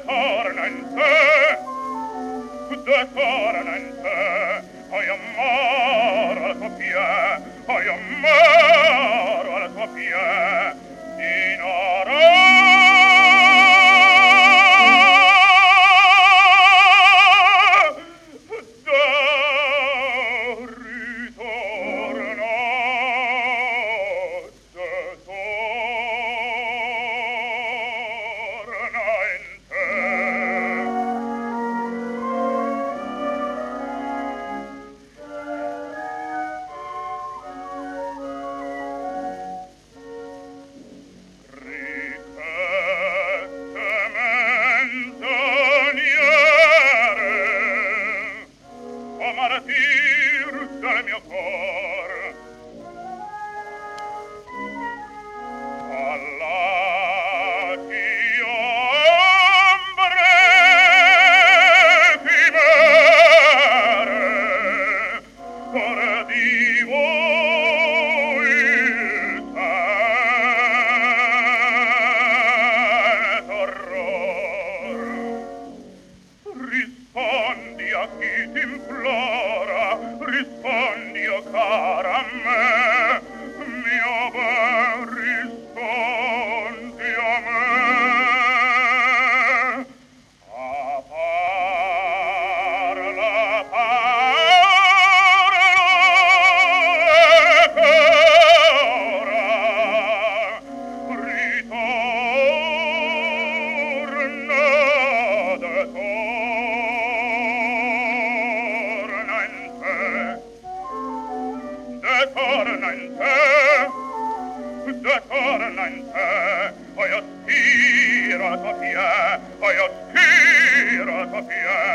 torna in te, oi amaro al tuo pie, oi amaro al tuo pie, in del mio cor all'addio ombre chimere or di voi il santo orror rispondi a chi t'implora rispondi, o cara a me, mio ben, rispondi a me. Parla, ora, ritorna da torna in te. Torna in te, oi aspiro a tua pie, oi aspiro a tua pie.